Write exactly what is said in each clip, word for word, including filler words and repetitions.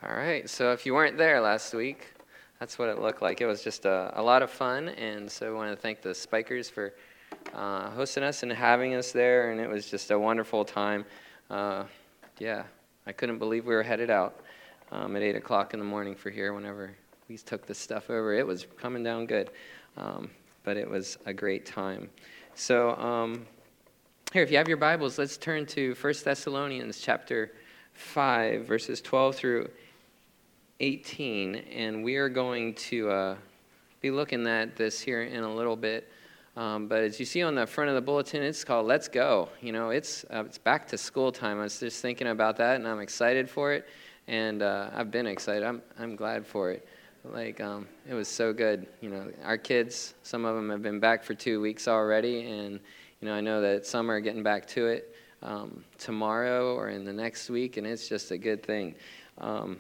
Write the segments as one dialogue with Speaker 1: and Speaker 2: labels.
Speaker 1: All right, so if you weren't there last week, that's what it looked like. It was just a, a lot of fun, and so I want to thank the Spikers for uh, hosting us and having us there, and it was just a wonderful time. Uh, yeah, I couldn't believe we were headed out um, at eight o'clock in the morning for here whenever we took this stuff over. It was coming down good, um, but it was a great time. So um, here, if you have your Bibles, let's turn to First Thessalonians chapter five, verses twelve through eighteen, and we are going to uh, be looking at this here in a little bit. Um, but as you see on the front of the bulletin, it's called "Let's Go." You know, it's uh, it's back to school time. I was just thinking about that, and I'm excited for it. And uh, I've been excited. I'm I'm glad for it. Like um, it was so good. You know, our kids, some of them have been back for two weeks already, and you know, I know that some are getting back to it um, tomorrow or in the next week, and it's just a good thing. Um,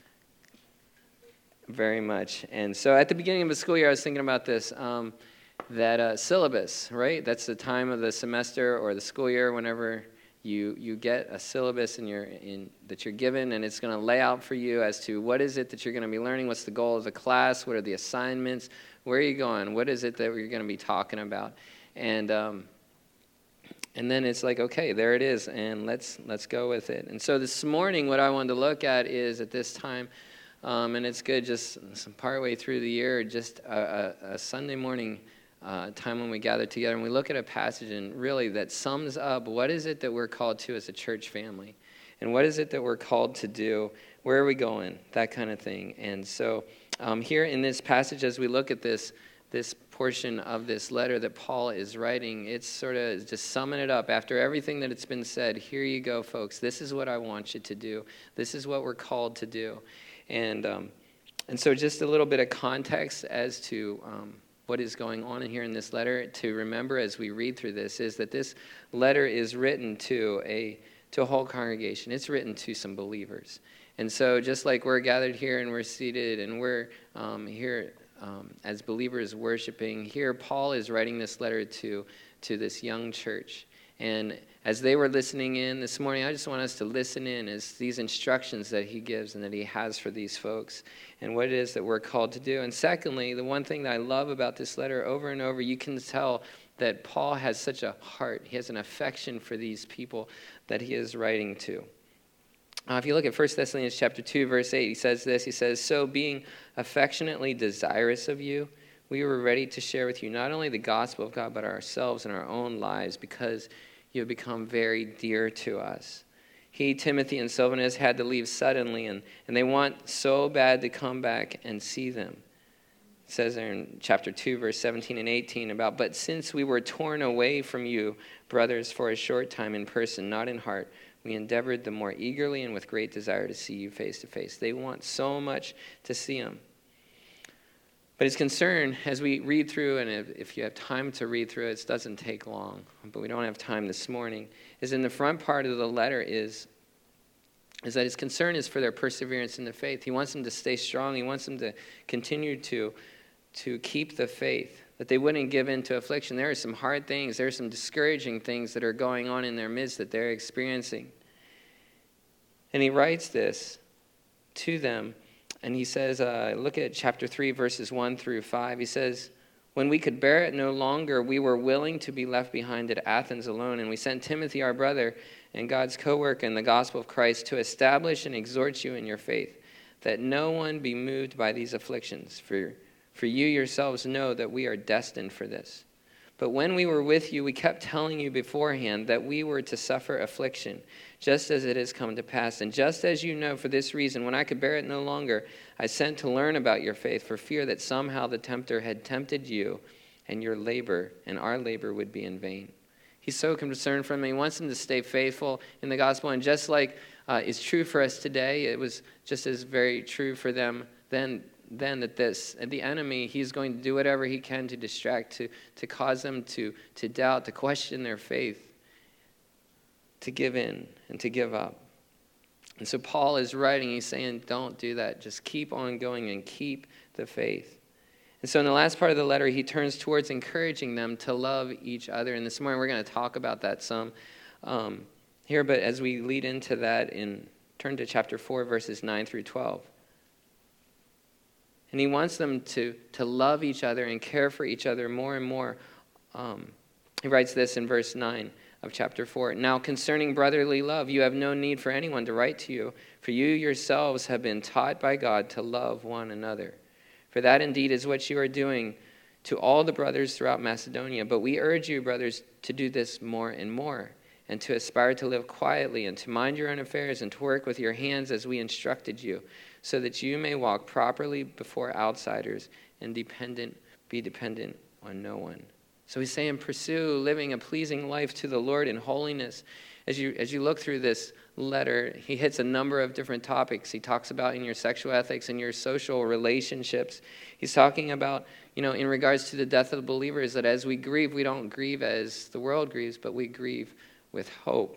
Speaker 1: Very much. And so at the beginning of the school year, I was thinking about this, um, that uh, syllabus, right? That's the time of the semester or the school year whenever you you get a syllabus in your, in, that you're given, and it's going to lay out for you as to what is it that you're going to be learning, what's the goal of the class, what are the assignments, where are you going, what is it that you're going to be talking about. And um, and then it's like, okay, there it is, and let's let's go with it. And so this morning, what I wanted to look at is at this time, Um, and it's good just some partway through the year, just a, a, a Sunday morning uh, time when we gather together and we look at a passage and really that sums up what is it that we're called to as a church family, and what is it that we're called to do, where are we going, that kind of thing. And so um, here in this passage, as we look at this this portion of this letter that Paul is writing, it's sort of just summing it up. After everything that it's been said, here you go, folks. This is what I want you to do. This is what we're called to do. And um, and so just a little bit of context as to um, what is going on in here in this letter to remember as we read through this is that this letter is written to a to a whole congregation. It's written to some believers. And so just like we're gathered here and we're seated and we're um, here um, as believers worshiping, here Paul is writing this letter to to this young church. And as they were listening in this morning, I just want us to listen in as these instructions that he gives and that he has for these folks and what it is that we're called to do. And secondly, the one thing that I love about this letter over and over, you can tell that Paul has such a heart. He has an affection for these people that he is writing to. Uh, if you look at First Thessalonians chapter two, verse eight, he says this. He says, "So being affectionately desirous of you, we were ready to share with you not only the gospel of God, but ourselves and our own lives, because you have become very dear to us." He, Timothy, and Silvanus had to leave suddenly, and, and they want so bad to come back and see them. It says there in chapter two, verse seventeen and eighteen about, "But since we were torn away from you, brothers, for a short time in person, not in heart, we endeavored the more eagerly and with great desire to see you face to face." They want so much to see him. But his concern, as we read through, and if, if you have time to read through it, it doesn't take long, but we don't have time this morning, is in the front part of the letter is, is that his concern is for their perseverance in the faith. He wants them to stay strong. He wants them to continue to, to keep the faith, that they wouldn't give in to affliction. There are some hard things. There are some discouraging things that are going on in their midst that they're experiencing. And he writes this to them. And he says, uh, look at chapter three, verses one through five. He says, "When we could bear it no longer, we were willing to be left behind at Athens alone. And we sent Timothy, our brother, and God's co-worker in the gospel of Christ, to establish and exhort you in your faith, that no one be moved by these afflictions. For, for you yourselves know that we are destined for this. But when we were with you, we kept telling you beforehand that we were to suffer affliction, just as it has come to pass. And just as you know, for this reason, when I could bear it no longer, I sent to learn about your faith, for fear that somehow the tempter had tempted you, and your labor and our labor would be in vain." He's so concerned for them. He wants them to stay faithful in the gospel. And just like uh, is true for us today, it was just as very true for them then. Then that this, the enemy, he's going to do whatever he can to distract, to, to cause them to, to doubt, to question their faith, to give in and to give up. And so Paul is writing, he's saying, don't do that. Just keep on going and keep the faith. And so in the last part of the letter, he turns towards encouraging them to love each other. And this morning we're going to talk about that some um, here. But as we lead into that in turn to chapter four, verses nine through twelve. And he wants them to, to love each other and care for each other more and more. Um, he writes this in verse nine of chapter four. Now concerning brotherly love, you have no need for anyone to write to you, for you yourselves have been taught by God to love one another. For that indeed is what you are doing to all the brothers throughout Macedonia. But we urge you, brothers, to do this more and more, and to aspire to live quietly, and to mind your own affairs, and to work with your hands as we instructed you, so that you may walk properly before outsiders and dependent, be dependent on no one. So he's saying, pursue living a pleasing life to the Lord in holiness. As you as you look through this letter, he hits a number of different topics. He talks about in your sexual ethics and your social relationships. He's talking about, you know, in regards to the death of the believers, that as we grieve, we don't grieve as the world grieves, but we grieve with hope.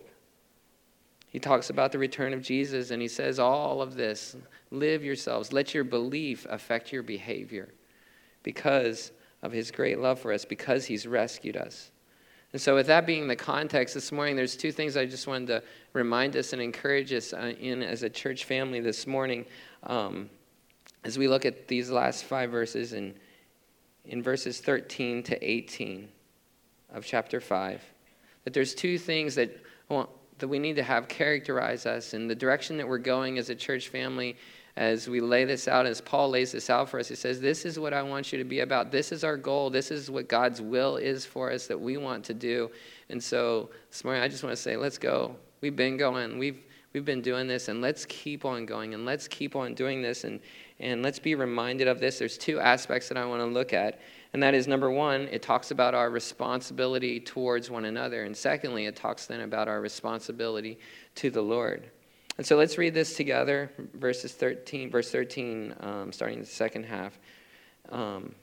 Speaker 1: He talks about the return of Jesus, and he says all of this, live yourselves, let your belief affect your behavior because of his great love for us, because he's rescued us. And so with that being the context this morning, there's two things I just wanted to remind us and encourage us in as a church family this morning um, as we look at these last five verses in, in verses thirteen to eighteen of chapter five. That there's two things that well, that we need to have characterize us in the direction that we're going as a church family. As we lay this out, as Paul lays this out for us, he says, this is what I want you to be about. This is our goal. This is what God's will is for us that we want to do. And so this morning, I just want to say, let's go. We've been going. We've we've been doing this, and let's keep on going, and let's keep on doing this, and, and let's be reminded of this. There's two aspects that I want to look at, and that is, number one, it talks about our responsibility towards one another, and secondly, it talks then about our responsibility to the Lord. And so let's read this together, verses thirteen, verse thirteen, um, starting the second half, um,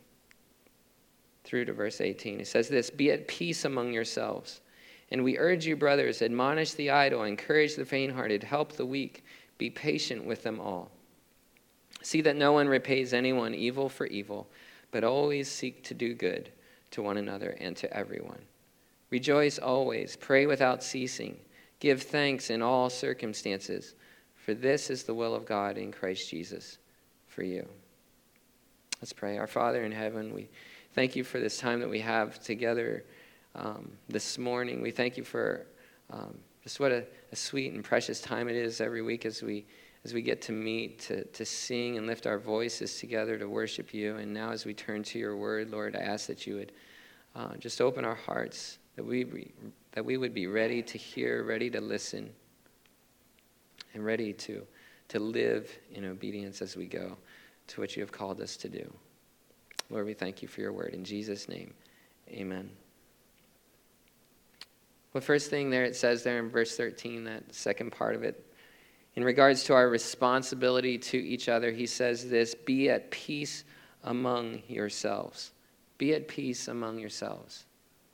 Speaker 1: through to verse eighteen. It says this, be at peace among yourselves. And we urge you, brothers, admonish the idle, encourage the faint-hearted, help the weak, be patient with them all. See that no one repays anyone evil for evil, but always seek to do good to one another and to everyone. Rejoice always, pray without ceasing. Give thanks in all circumstances, for this is the will of God in Christ Jesus for you. Let's pray. Our Father in heaven, we thank you for this time that we have together um, this morning. We thank you for um, just what a, a sweet and precious time it is every week as we as we get to meet, to, to sing and lift our voices together to worship you. And now as we turn to your word, Lord, I ask that you would uh, just open our hearts, that we be, that we would be ready to hear, ready to listen, and ready to, to live in obedience as we go to what you have called us to do. Lord, we thank you for your word. In Jesus' name, amen. Well, first thing there it says there in verse thirteen, that second part of it, in regards to our responsibility to each other, he says this, be at peace among yourselves. Be at peace among yourselves.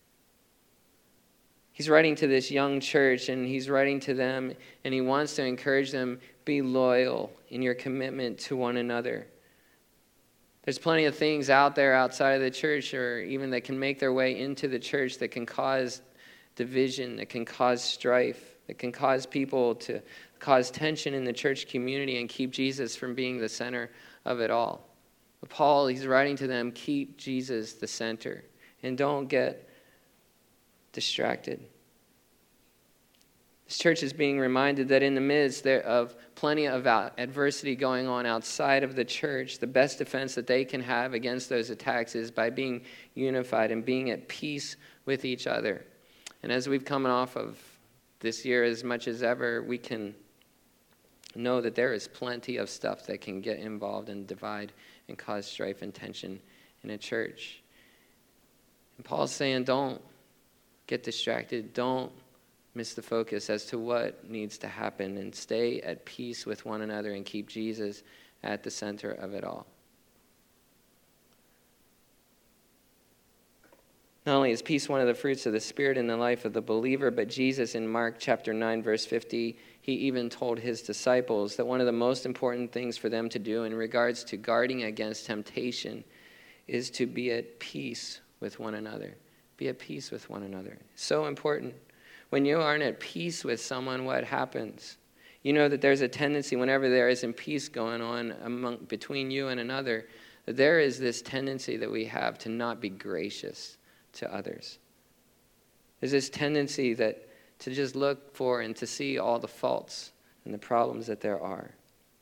Speaker 1: He's writing to this young church, and he's writing to them, and he wants to encourage them, be loyal in your commitment to one another. There's plenty of things out there outside of the church, or even that can make their way into the church, that can cause division, that can cause strife, that can cause people to cause tension in the church community and keep Jesus from being the center of it all. But Paul, he's writing to them, keep Jesus the center, and don't get distracted. This church is being reminded that in the midst of plenty of adversity going on outside of the church, the best defense that they can have against those attacks is by being unified and being at peace with each other. And as we've come off of this year, as much as ever, we can know that there is plenty of stuff that can get involved and divide and cause strife and tension in a church. And Paul's saying, don't get distracted. Don't miss the focus as to what needs to happen, and stay at peace with one another and keep Jesus at the center of it all. Not only is peace one of the fruits of the Spirit in the life of the believer, but Jesus in Mark chapter nine, verse fifty, he even told his disciples that one of the most important things for them to do in regards to guarding against temptation is to be at peace with one another. Be at peace with one another. So important. When you aren't at peace with someone, what happens? You know that there's a tendency whenever there isn't peace going on among, between you and another, that there is this tendency that we have to not be gracious to others. There's this tendency that to just look for and to see all the faults and the problems that there are.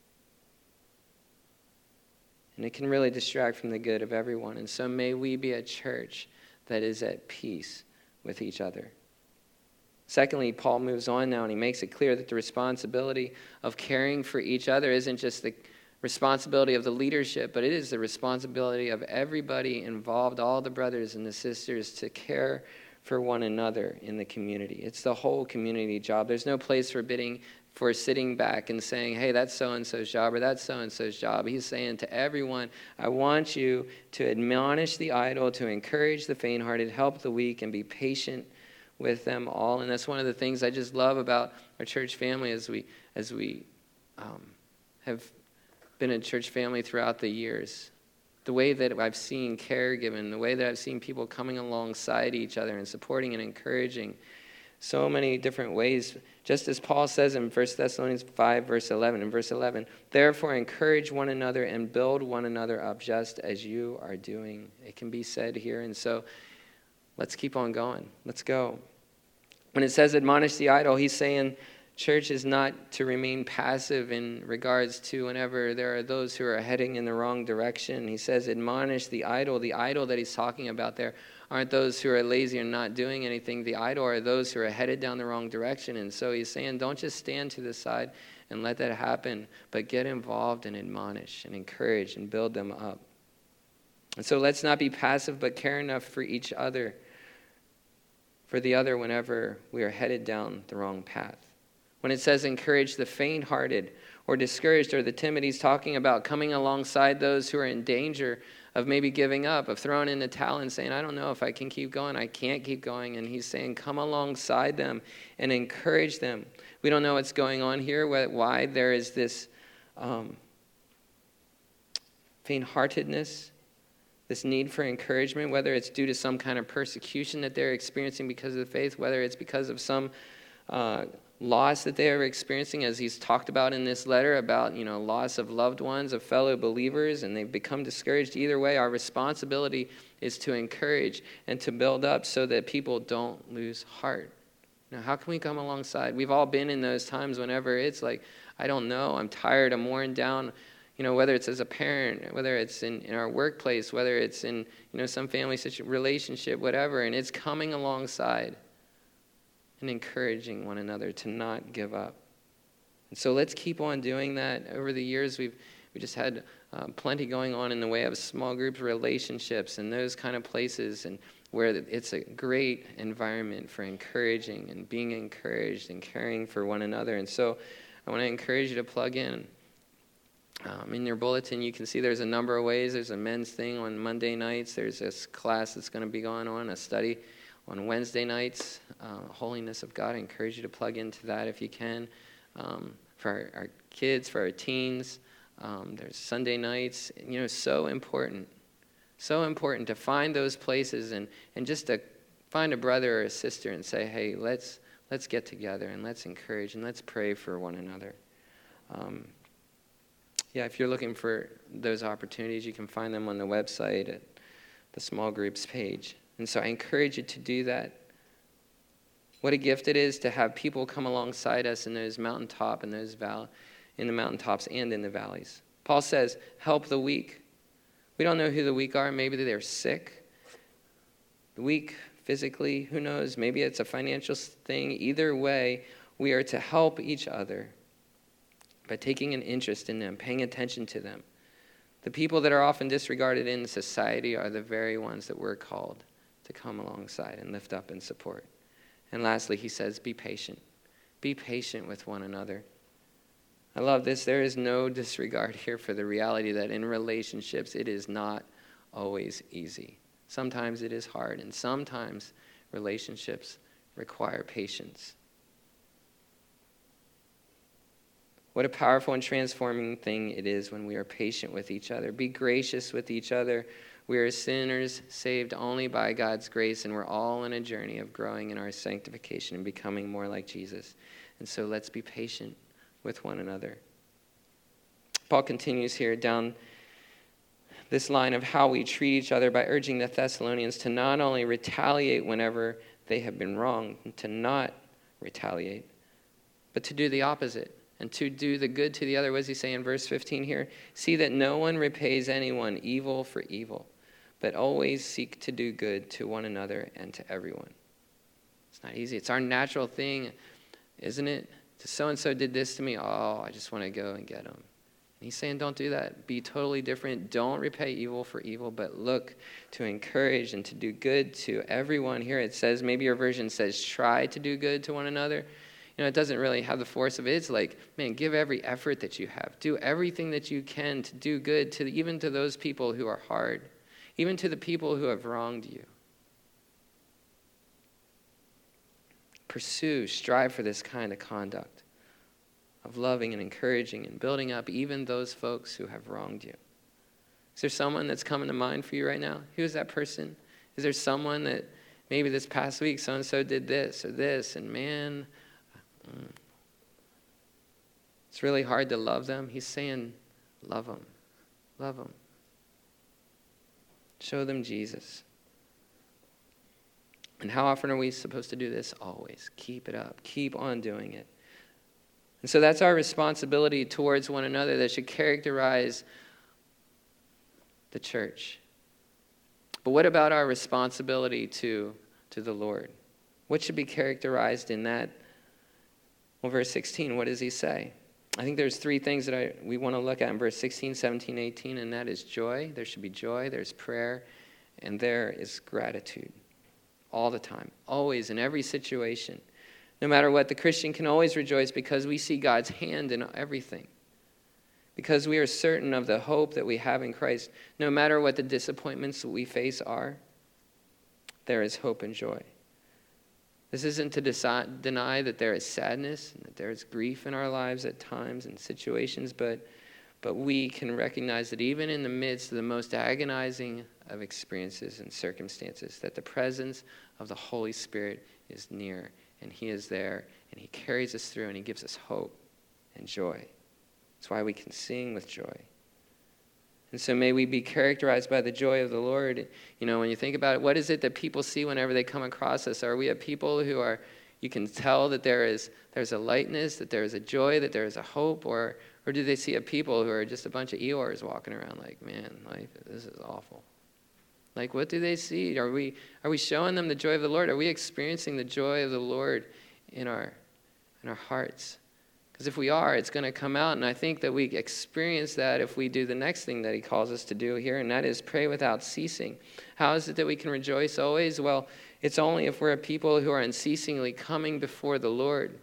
Speaker 1: And it can really distract from the good of everyone. And so may we be a church that is at peace with each other. Secondly, Paul moves on now and he makes it clear that the responsibility of caring for each other isn't just the responsibility of the leadership, but it is the responsibility of everybody involved, all the brothers and the sisters, to care for one another in the community. It's the whole community job. There's no place for bidding, for sitting back and saying, hey, that's so-and-so's job or that's so-and-so's job. He's saying to everyone, I want you to admonish the idle, to encourage the faint-hearted, help the weak, and be patient with them all. And that's one of the things I just love about our church family as we as we um, have been a church family throughout the years. The way that I've seen care given, the way that I've seen people coming alongside each other and supporting and encouraging, so many different ways. Just as Paul says in First Thessalonians five, verse eleven, in verse eleven, therefore encourage one another and build one another up just as you are doing. It can be said here. And so let's keep on going. Let's go. When it says admonish the idle, he's saying church is not to remain passive in regards to whenever there are those who are heading in the wrong direction. He says admonish the idle. The idle that he's talking about there aren't those who are lazy and not doing anything. The idle are those who are headed down the wrong direction. And so he's saying don't just stand to the side and let that happen, but get involved and admonish and encourage and build them up. And so let's not be passive, but care enough for each other, for the other whenever we are headed down the wrong path. When it says encourage the faint-hearted or discouraged or the timid, he's talking about coming alongside those who are in danger of maybe giving up, of throwing in the towel and saying, I don't know if I can keep going, I can't keep going. And he's saying come alongside them and encourage them. We don't know what's going on here, why there is this um, faint-heartedness, this need for encouragement, whether it's due to some kind of persecution that they're experiencing because of the faith, whether it's because of some uh, loss that they are experiencing, as he's talked about in this letter about, you know, loss of loved ones, of fellow believers, and they've become discouraged. Either way, our responsibility is to encourage and to build up so that people don't lose heart. Now, how can we come alongside? We've all been in those times whenever it's like, I don't know, I'm tired, I'm worn down. You know, whether it's as a parent, whether it's in, in our workplace, whether it's in, you know, some family situ- relationship, whatever, and it's coming alongside and encouraging one another to not give up. And so let's keep on doing that. Over the years, we've we just had um, plenty going on in the way of small groups, relationships, and those kind of places, and where it's a great environment for encouraging and being encouraged and caring for one another. And so I want to encourage you to plug in. Um, in your bulletin, you can see there's a number of ways. There's a men's thing on Monday nights. There's this class that's going to be going on, a study on Wednesday nights, uh, Holiness of God. I encourage you to plug into that if you can. Um, for our, our kids, for our teens, um, there's Sunday nights. You know, so important, so important to find those places and, and just to find a brother or a sister and say, hey, let's let's get together and let's encourage and let's pray for one another. Um, Yeah, if you're looking for those opportunities, you can find them on the website at the small groups page. And so I encourage you to do that. What a gift it is to have people come alongside us in those mountaintop and those val- in the mountaintops and in the valleys. Paul says, help the weak. We don't know who the weak are. Maybe they're sick. The weak physically, who knows? Maybe it's a financial thing. Either way, we are to help each other by taking an interest in them, paying attention to them. The people that are often disregarded in society are the very ones that we're called to come alongside and lift up and support. And lastly, he says, be patient. Be patient with one another. I love this. There is no disregard here for the reality that in relationships, it is not always easy. Sometimes it is hard, and sometimes relationships require patience. What a powerful and transforming thing it is when we are patient with each other. Be gracious with each other. We are sinners saved only by God's grace, and we're all on a journey of growing in our sanctification and becoming more like Jesus. And so let's be patient with one another. Paul continues here down this line of how we treat each other by urging the Thessalonians to not only retaliate whenever they have been wronged, to not retaliate, but to do the opposite and to do the good to the other. What does he say in verse fifteen here? See that no one repays anyone evil for evil, but always seek to do good to one another and to everyone. It's not easy. It's our natural thing, isn't it? So-and-so did this to me. Oh, I just want to go and get them. And he's saying, don't do that. Be totally different. Don't repay evil for evil, but look to encourage and to do good to everyone. Here it says, maybe your version says, try to do good to one another. You know, it doesn't really have the force of it. It's like, man, give every effort that you have. Do everything that you can to do good, to even to those people who are hard, even to the people who have wronged you. Pursue, strive for this kind of conduct of loving and encouraging and building up even those folks who have wronged you. Is there someone that's coming to mind for you right now? Who is that person? Is there someone that maybe this past week so-and-so did this or this, and man, mm, it's really hard to love them? He's saying, love them. Love them. Show them Jesus. And how often are we supposed to do this? Always. Keep it up. Keep on doing it. And so that's our responsibility towards one another that should characterize the church. But what about our responsibility to, to the Lord? What should be characterized in that? Well, verse sixteen, what does he say? I think there's three things that I, we want to look at in verse sixteen, seventeen, eighteen, and that is joy. There should be joy, there's prayer, and there is gratitude. All the time, always, in every situation. No matter what, the Christian can always rejoice because we see God's hand in everything. Because we are certain of the hope that we have in Christ. No matter what the disappointments that we face are, there is hope and joy. This isn't to deci- deny that there is sadness and that there is grief in our lives at times and situations, but, but we can recognize that even in the midst of the most agonizing of experiences and circumstances, that the presence of the Holy Spirit is near, and he is there, and he carries us through, and he gives us hope and joy. That's why we can sing with joy. And so may we be characterized by the joy of the Lord. You know, when you think about it, what is it that people see whenever they come across us? Are we a people who are, you can tell that there is there's a lightness, that there is a joy, that there is a hope, or or do they see a people who are just a bunch of Eeyores walking around like, man, life, this is awful? Like, what do they see? Are we are we showing them the joy of the Lord? Are we experiencing the joy of the Lord in our in our hearts? Because if we are, it's going to come out. And I think that we experience that if we do the next thing that he calls us to do here, and that is pray without ceasing. How is it that we can rejoice always? Well, it's only if we're a people who are unceasingly coming before the Lord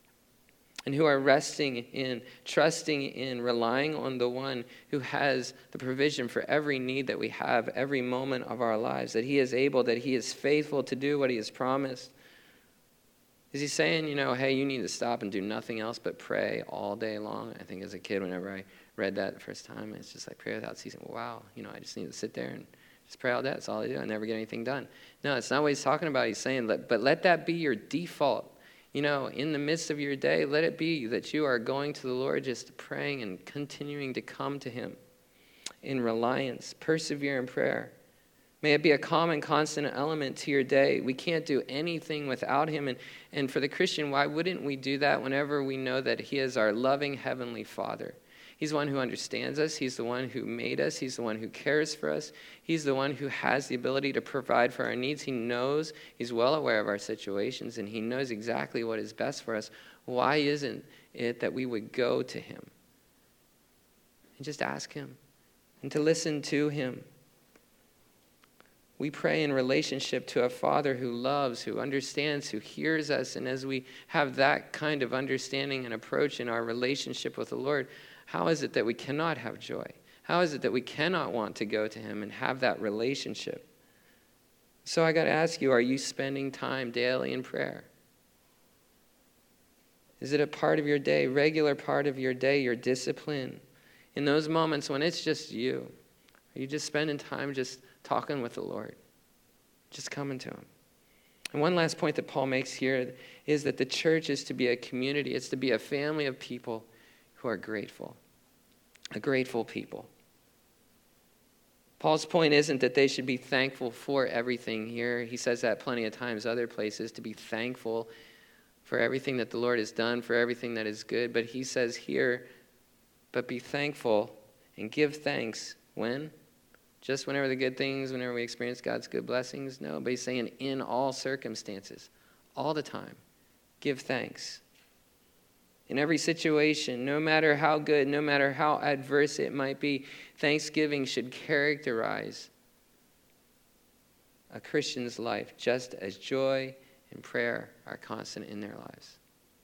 Speaker 1: and who are resting in, trusting in, relying on the one who has the provision for every need that we have, every moment of our lives, that he is able, that he is faithful to do what he has promised. Is he saying, you know, hey, you need to stop and do nothing else but pray all day long? I think as a kid, whenever I read that the first time, it's just like pray without ceasing. Wow, you know, I just need to sit there and just pray all day. That's all I do. I never get anything done. No, it's not what he's talking about. He's saying, but let that be your default. You know, in the midst of your day, let it be that you are going to the Lord, just praying and continuing to come to him in reliance. Persevere in prayer. May it be a common, constant element to your day. We can't do anything without him. And, and for the Christian, why wouldn't we do that whenever we know that he is our loving Heavenly Father? He's the one who understands us. He's the one who made us. He's the one who cares for us. He's the one who has the ability to provide for our needs. He knows, he's well aware of our situations, and he knows exactly what is best for us. Why isn't it that we would go to him and just ask him and to listen to him? We pray in relationship to a Father who loves, who understands, who hears us. And as we have that kind of understanding and approach in our relationship with the Lord, how is it that we cannot have joy? How is it that we cannot want to go to him and have that relationship? So I got to ask you, are you spending time daily in prayer? Is it a part of your day, regular part of your day, your discipline? In those moments when it's just you, are you just spending time just talking with the Lord, just coming to him? And one last point that Paul makes here is that the church is to be a community. It's to be a family of people who are grateful, a grateful people. Paul's point isn't that they should be thankful for everything here. He says that plenty of times other places, to be thankful for everything that the Lord has done, for everything that is good. But he says here, but be thankful and give thanks when? Just whenever the good things, whenever we experience God's good blessings? No, but he's saying in all circumstances, all the time, give thanks. In every situation, no matter how good, no matter how adverse it might be, thanksgiving should characterize a Christian's life, just as joy and prayer are constant in their lives.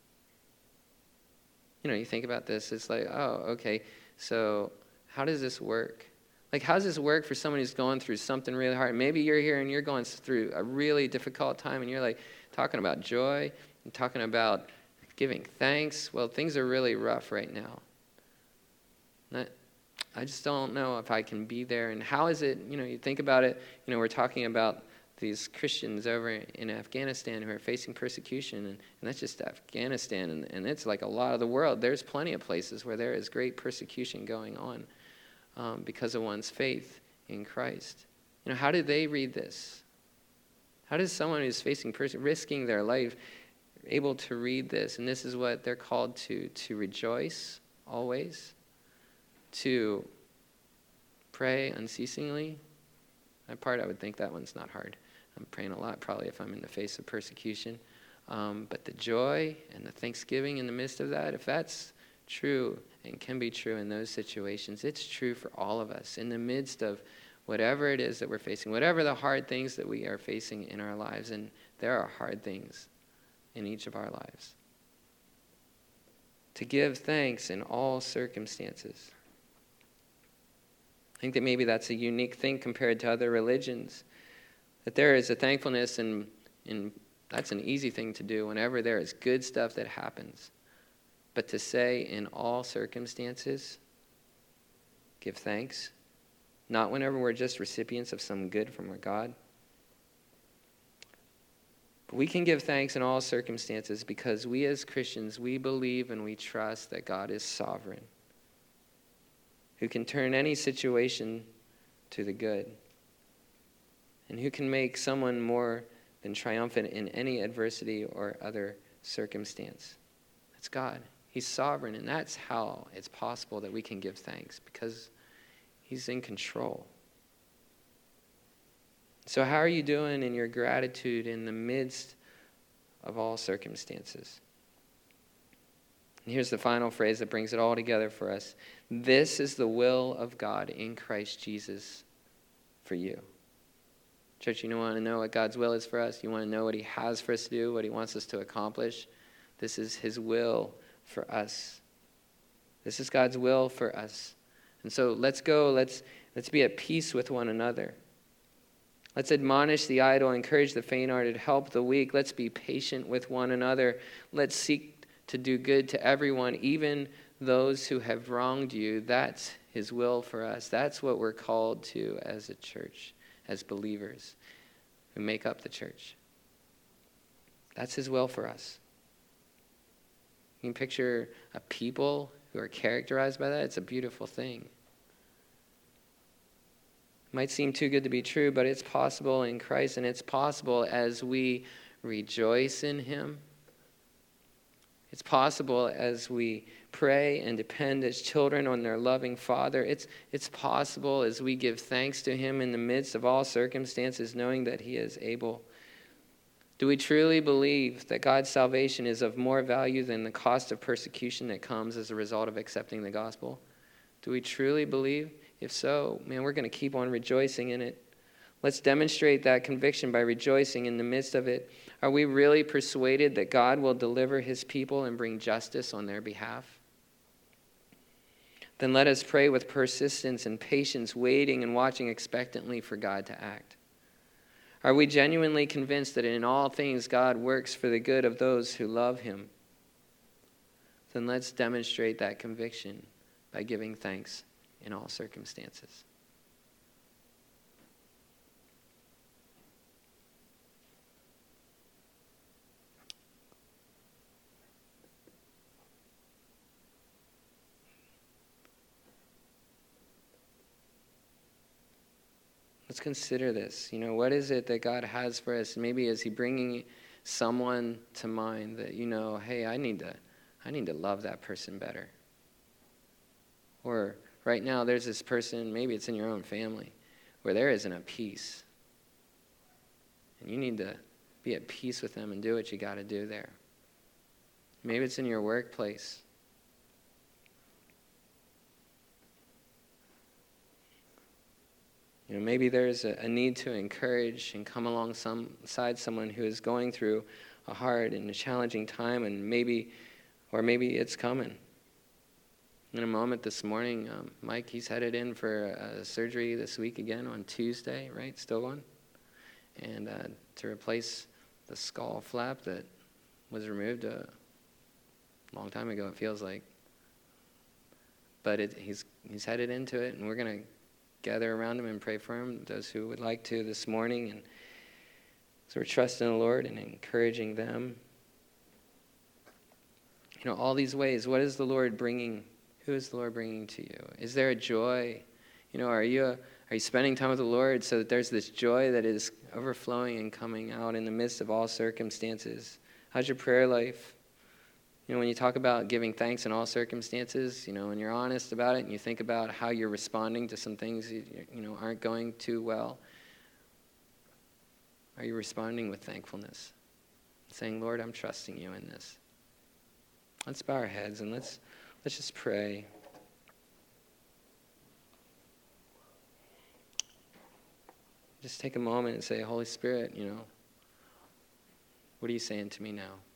Speaker 1: You know, you think about this, it's like, oh, okay, so how does this work? Like, how does this work for someone who's going through something really hard? Maybe you're here and you're going through a really difficult time and you're like talking about joy and talking about giving thanks. Well, things are really rough right now. I, I just don't know if I can be there. And how is it, you know, you think about it, you know, we're talking about these Christians over in Afghanistan who are facing persecution, and, and that's just Afghanistan, and, and it's like a lot of the world. There's plenty of places where there is great persecution going on um, because of one's faith in Christ. You know, how do they read this? How does someone who's facing persecution, risking their life, able to read this? And this is what they're called to, to rejoice always, to pray unceasingly. That part, I would think that one's not hard. I'm praying a lot, probably, if I'm in the face of persecution. Um, but the joy and the thanksgiving in the midst of that, if that's true and can be true in those situations, it's true for all of us. In the midst of whatever it is that we're facing, whatever the hard things that we are facing in our lives, and there are hard things in each of our lives, to give thanks in all circumstances. I think that maybe that's a unique thing compared to other religions, that there is a thankfulness, and, and that's an easy thing to do whenever there is good stuff that happens. But to say in all circumstances, give thanks, not whenever we're just recipients of some good from our God. But we can give thanks in all circumstances because we as Christians, we believe and we trust that God is sovereign, who can turn any situation to the good, and who can make someone more than triumphant in any adversity or other circumstance. That's God. He's sovereign, and that's how it's possible that we can give thanks, because he's in control. So how are you doing in your gratitude in the midst of all circumstances? And here's the final phrase that brings it all together for us. This is the will of God in Christ Jesus for you. Church, you want to know what God's will is for us? You want to know what he has for us to do, what he wants us to accomplish? This is his will for us. This is God's will for us. And so let's go, let's, let's be at peace with one another. Let's admonish the idle, encourage the faint-hearted, help the weak. Let's be patient with one another. Let's seek to do good to everyone, even those who have wronged you. That's his will for us. That's what we're called to as a church, as believers who make up the church. That's his will for us. You can picture a people who are characterized by that. It's a beautiful thing. It might seem too good to be true, but it's possible in Christ, and it's possible as we rejoice in him. It's possible as we pray and depend as children on their loving Father. It's, it's possible as we give thanks to him in the midst of all circumstances, knowing that he is able. Do we truly believe that God's salvation is of more value than the cost of persecution that comes as a result of accepting the gospel? Do we truly believe? If so, man, we're going to keep on rejoicing in it. Let's demonstrate that conviction by rejoicing in the midst of it. Are we really persuaded that God will deliver his people and bring justice on their behalf? Then let us pray with persistence and patience, waiting and watching expectantly for God to act. Are we genuinely convinced that in all things God works for the good of those who love him? Then let's demonstrate that conviction by giving thanks in all circumstances. Let's consider this. You know, what is it that God has for us? Maybe is he bringing someone to mind that, you know, hey, I need to, I need to love that person better. Or right now there's this person, maybe it's in your own family, where there isn't a peace. And you need to be at peace with them and do what you got to do there. Maybe it's in your workplace. You know, maybe there's a, a need to encourage and come alongside someone who is going through a hard and a challenging time, and maybe, or maybe it's coming. In a moment this morning, um, Mike, he's headed in for a surgery this week again on Tuesday, right? Still one? And uh, to replace the skull flap that was removed a long time ago, it feels like. But it, he's he's headed into it, and we're going to gather around him and pray for him, those who would like to this morning. And so we're trusting the Lord and encouraging them. You know, all these ways, what is the Lord bringing? Who is the Lord bringing to you? Is there a joy? You know, are you a, are you spending time with the Lord so that there's this joy that is overflowing and coming out in the midst of all circumstances? How's your prayer life? You know, when you talk about giving thanks in all circumstances, you know, when you're honest about it and you think about how you're responding to some things you, you know aren't going too well, are you responding with thankfulness? Saying, Lord, I'm trusting you in this. Let's bow our heads and let's let's just pray. Just take a moment and say, Holy Spirit, you know, what are you saying to me now?